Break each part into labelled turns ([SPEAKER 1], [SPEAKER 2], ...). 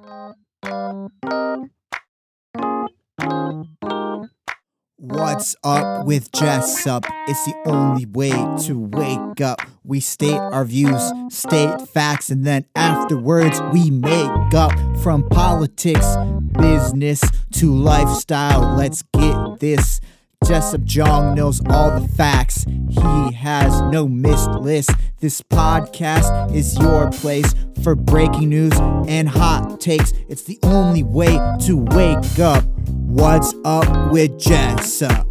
[SPEAKER 1] What's up with Jessup? It's the only way to wake up. We state our views, state facts, and then afterwards we make up. From politics, business, to lifestyle. Let's get this. Jessup Jong knows all the facts. He has no missed list. This podcast is your place for breaking news and hot takes. It's the only way to wake up. What's up with Jessup?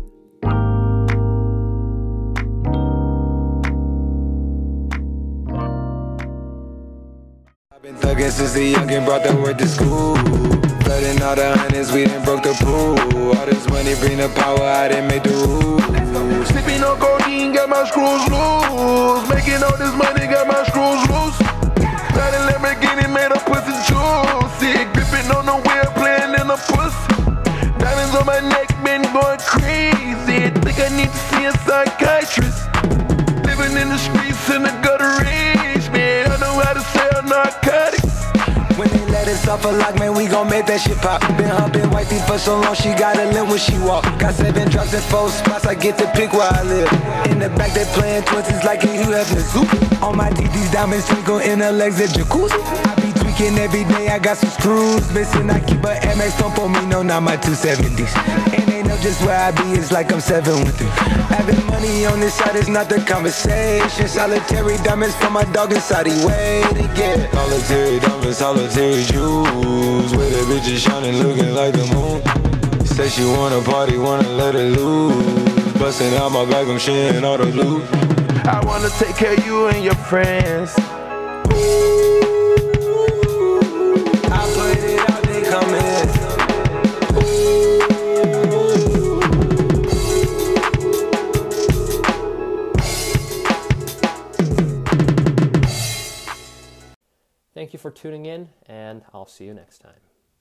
[SPEAKER 2] I've been thugging since the youngin' brought the word to school. Flooding all the hundreds, we done broke the pool. All this money bring the power, I didn't make the rules.
[SPEAKER 3] Sipping on codeine, got my screws loose. Making all this money, got my screws loose. Got a Lamborghini, made a pussy juicy. Gripping on the wheel, playing in the puss. Diamonds on my neck, been going crazy. Think I need to see a psychiatrist. Living in the streets in the gutter rage, man. I know how to sell narcotics.
[SPEAKER 2] When they let us off a lock, man, we gon' make that shit pop. Been humping wifey for so long, she got a limp when she walk. Got 7 drugs in 4 spots, I get to pick where I live. In the back, they playing twenties like in you have the zoo. On my DD's diamonds twinkle in the legs of jacuzzi. I be tweaking every day, I got some screws missing. I keep a MX, don't pull me, no, not my 270s. And they know just where I be, it's like I'm 7 with them. Having money on this side is not the conversation. Solitary diamonds for my dog inside, he way to get. Solitary diamonds, solitary jewels. With the bitches shining, looking like the moon. Say she wanna party, wanna let it loose. Busting out my bag, I'm sharing all the loot.
[SPEAKER 3] I wanna take care of you and your friends.
[SPEAKER 2] I put it out, they come in.
[SPEAKER 4] Thank you for tuning in, and I'll see you next time.